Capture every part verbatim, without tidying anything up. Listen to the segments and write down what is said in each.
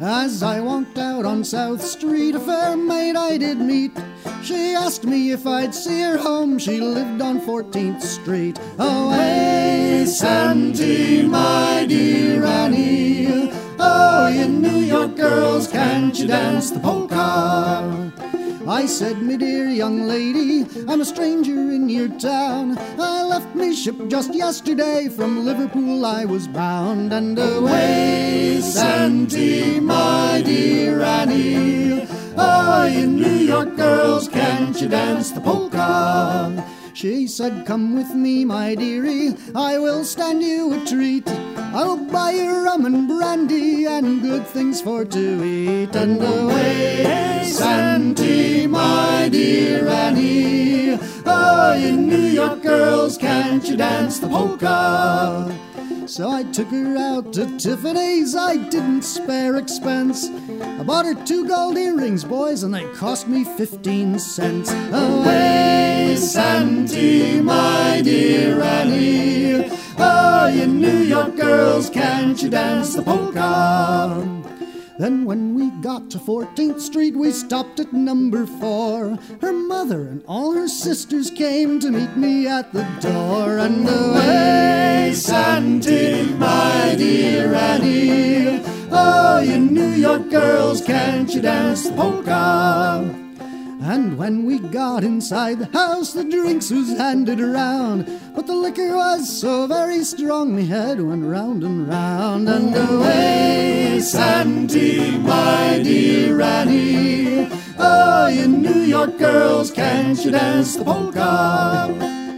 As I walked out on South Street, a fair maid I did meet. She asked me if I'd see her home. She lived on fourteenth Street. Away, Santee, my dear Annie. Oh, you New York girls, can't you dance the polka? I said, me dear young lady, I'm a stranger in your town. I left me ship just yesterday, from Liverpool I was bound. And away, Santee, my dear Annie. Oh, you New York girls, can't you dance the polka? She said, come with me, my dearie, I will stand you a treat. I will buy you rum and brandy and good things for to eat. And away, Santee, my dear Annie. Oh, you New York girls, can't you dance the polka? So I took her out to Tiffany's, I didn't spare expense. I bought her two gold earrings, boys, and they cost me fifteen cents. Away, Santee, my dear Annie. Oh, you New York girls, can't you dance the polka? Then when we got to fourteenth Street, we stopped at number four. Her mother and all her sisters came to meet me at the door. And away, Santee, my dear Annie. Oh, you New York girls, can't you dance the polka? And when we got inside the house, the drinks was handed around. But the liquor was so very strong, me head went round and round. And away, Santee, my dear Annie. Oh, you New York girls, can't you dance the polka?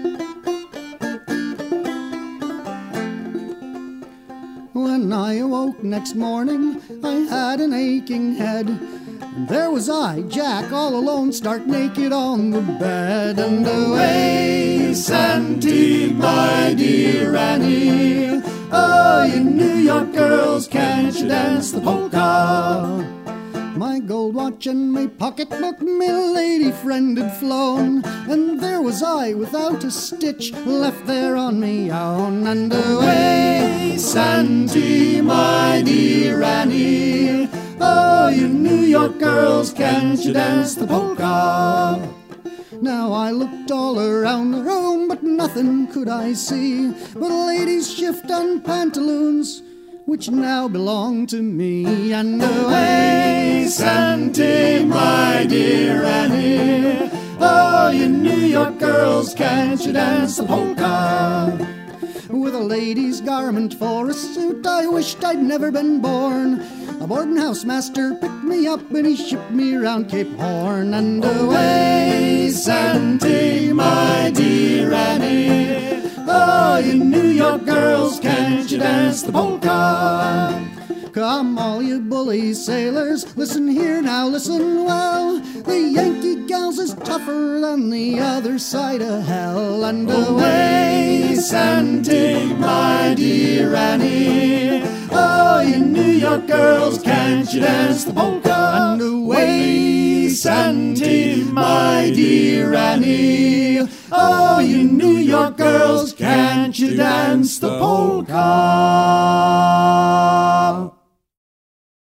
When I awoke next morning, I had an aching head. And there was I, Jack, all alone, stark naked on the bed. And away, Santee, my dear Annie. Oh, you New York girls, can't you dance the polka? My gold watch and my pocketbook, my lady friend had flown. And there was I, without a stitch, left there on me own. And away, Santee, my dear Annie. Oh, you New York girls, can't you dance the polka? Now I looked all around the room, but nothing could I see but a lady's shift and pantaloons, which now belong to me. And away, Santee, my dear Annie. Oh, you New York girls, can't you dance the polka? With a lady's garment for a suit, I wished I'd never been born. A boarding house master picked me up and he shipped me round Cape Horn. And away, Santee, my dear Annie. Oh, you New York girls, can't you dance the polka? Come, all you bully sailors, listen here now, listen well. The Yankee gals is tougher than the other side of hell. And away, Santee, my dear Annie. Oh, you New York girls, can't you dance the polka? And away, Santee, my dear Annie. Oh, you New York girls, can't you dance the polka?